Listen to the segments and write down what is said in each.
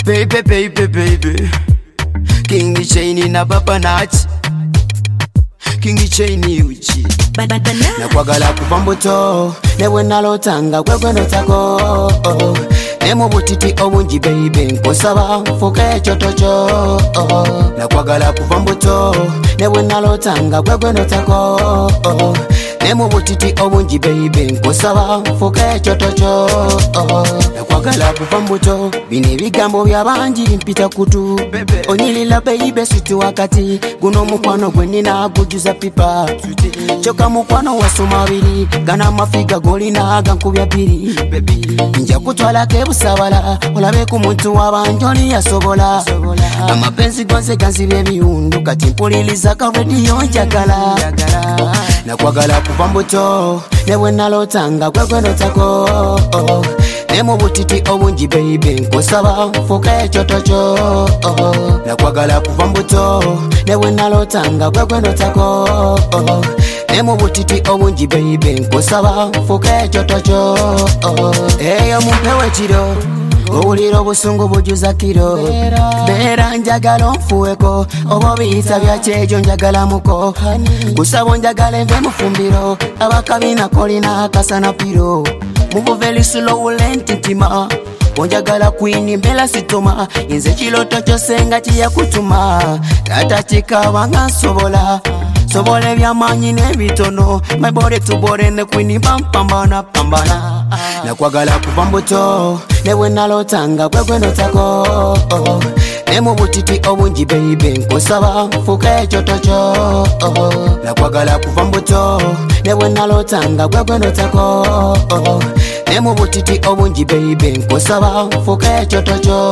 Baby, baby, baby. King Chaini na Baba Nachi. King Chaini uchi. Nakwagala kuva mbuto newe nalotanga gwegwe notako. Nemo butiti obungi baby nkusaba nfuke ekyoto. Nakwagala kuva mbuto newe nalotanga gwegwe notako. Nemo butiti obungi baby nkusaba nfuke ekyoto. Nakwagala kuva mbuto bino ebigambo byabangi mpita kutu. Onyilila baby siti wakati guno mukwano gwe nina gujuza pipa. Choka mukwano wasoma biri gana mafiga golina gankubya biri. Nja kutwala kebusabala olabe ku muntu wabanjoli yasobola. Amapenzi gonse ganzibye biyundu kati mpuliliza ka radio njagala. Nakwagala kuva mbuto newe nalotanga gwegwe notako. Nemo butiti obungi baby nkusaba nfuke ekyoto. Nakwagala kuva mbuto newe nalotanga gwegwe notako. Nemo butiti obungi baby nkusaba nfuke ekyoto. Eyo mumpewe kiro owulira obusungu bujuza kiro. Beera njagala onfuweko oba biyita byakyejo njagala muko. Kusaba njagala enve mufumbiro abakabina kolina akasana piro. Move very slow lenti ntima onjagala queen mbela situma. Inze kiloto kyosenga kiyakutuma tata kikabanga nsobola. Sobole byamanyi nebitono my body to body ne queen pambana. Nakwagala kuva mbuto newe nalotanga gwegwe notako. Nemo butiti obungi baby nkusaba nfuke ekyoto. Nakwagala kuva mbuto newe nalotanga gwegwe notako. Nemo butiti obungi baby nkusaba nfuke ekyoto.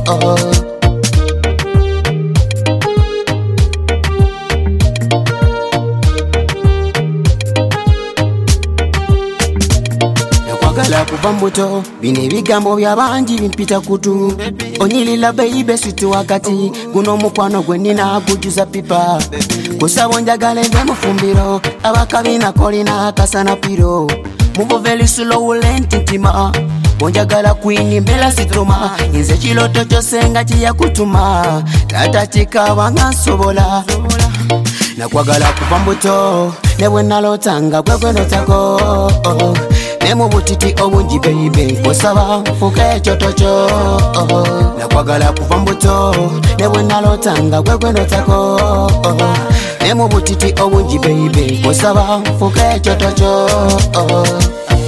Nakwagala kuva mbuto bino ebigambo byabangi bimpita kutu. Onyilila baby siti wakati guno mukwano gwe nina gujuza pipa. Kusaba njagala enve mufumbiro abakabina kolina akasana piro. Move very slow lenti ntima onjagala queen mbela situma. Inze kiloto kyosenga kiyakutuma tata kikabanga nsobola. Nakwagala kuva mbuto newe nalotanga gwegwe notako. Nemo butiti obungi baby nkusaba nfuke ekyoto. Nakwagala kuva mbuto newe nalotanga gwegwe notako. Nemo butiti obungi baby nkusaba nfuke ekyoto.